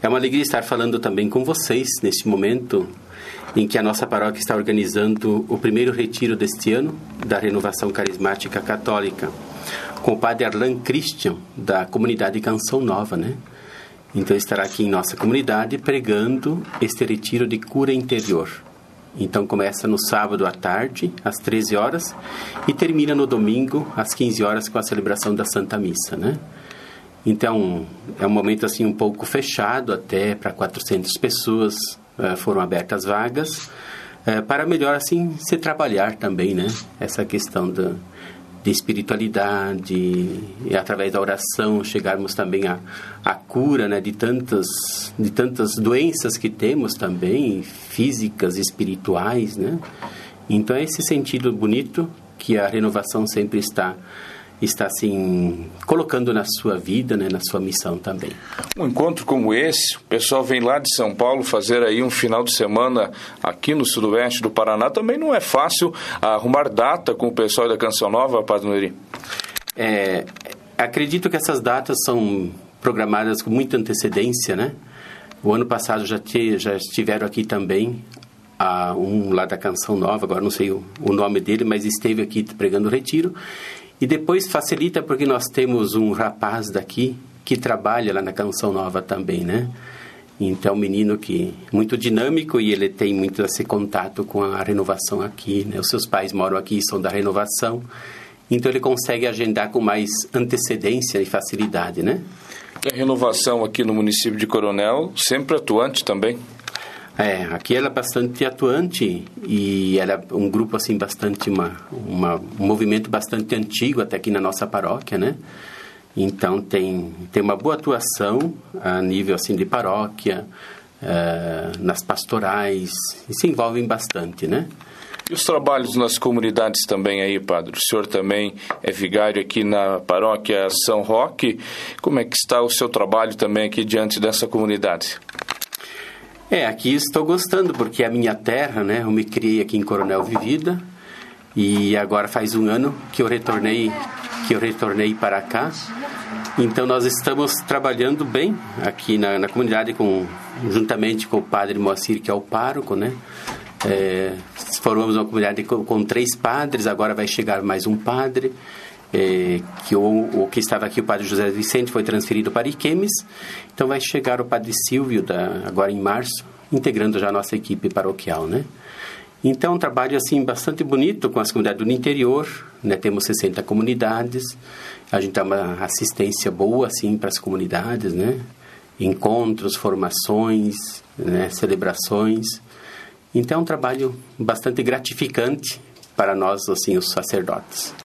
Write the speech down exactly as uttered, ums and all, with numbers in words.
É uma alegria estar falando também com vocês neste momento em que a nossa paróquia está organizando o primeiro retiro deste ano da Renovação Carismática Católica, com o padre Arlan Christian, da comunidade Canção Nova, né? Então estará aqui em nossa comunidade pregando este retiro de cura interior. Então começa no sábado à tarde, às treze horas, e termina no domingo, às quinze horas, com a celebração da Santa Missa, né? Então, é um momento assim um pouco fechado, até para quatrocentas pessoas uh, foram abertas vagas, uh, para melhor assim se trabalhar também, né? Essa questão da, de espiritualidade, e através da oração chegarmos também à, à cura, né? de, tantas, de tantas doenças que temos também, físicas, espirituais, né? Então, é esse sentido bonito que a renovação sempre está está assim colocando na sua vida, né, na sua missão também. Um encontro como esse, o pessoal vem lá de São Paulo fazer aí um final de semana aqui no sudoeste do Paraná, também não é fácil arrumar data com o pessoal da Canção Nova, Padre Noeri? É, acredito que essas datas são programadas com muita antecedência, né? O ano passado já, te, já estiveram aqui também, a, um lá da Canção Nova, agora não sei o, o nome dele, mas esteve aqui pregando o retiro. E depois facilita porque nós temos um rapaz daqui que trabalha lá na Canção Nova também, né? Então, um menino que muito dinâmico e ele tem muito esse contato com a renovação aqui, né? Os seus pais moram aqui e são da renovação. Então, ele consegue agendar com mais antecedência e facilidade, né? A renovação aqui no município de Coronel, sempre atuante também? É, aqui ela é bastante atuante e ela é um grupo assim bastante uma, uma um movimento bastante antigo até aqui na nossa paróquia, né? Então tem tem uma boa atuação a nível assim de paróquia, uh, nas pastorais, e se envolvem bastante, né? E os trabalhos nas comunidades também aí, padre? O senhor também é vigário aqui na paróquia São Roque. Como é que está o seu trabalho também aqui diante dessa comunidade? É, aqui estou gostando, porque é a minha terra, né? Eu me criei aqui em Coronel Vivida e agora faz um ano que eu retornei, que eu retornei para cá. Então, nós estamos trabalhando bem aqui na, na comunidade, com, juntamente com o padre Moacir, que é o pároco, né? É, formamos uma comunidade com, com três padres, agora vai chegar mais um padre. É, que o, o que estava aqui, o padre José Vicente, foi transferido para Iquemes. Então vai chegar o padre Silvio da, agora em março, integrando já a nossa equipe paroquial, né? Então um trabalho assim bastante bonito com as comunidades do interior, né? Temos sessenta comunidades, a gente dá uma assistência boa assim para as comunidades, né? Encontros, formações, né? Celebrações. Então é um trabalho bastante gratificante para nós assim, os sacerdotes.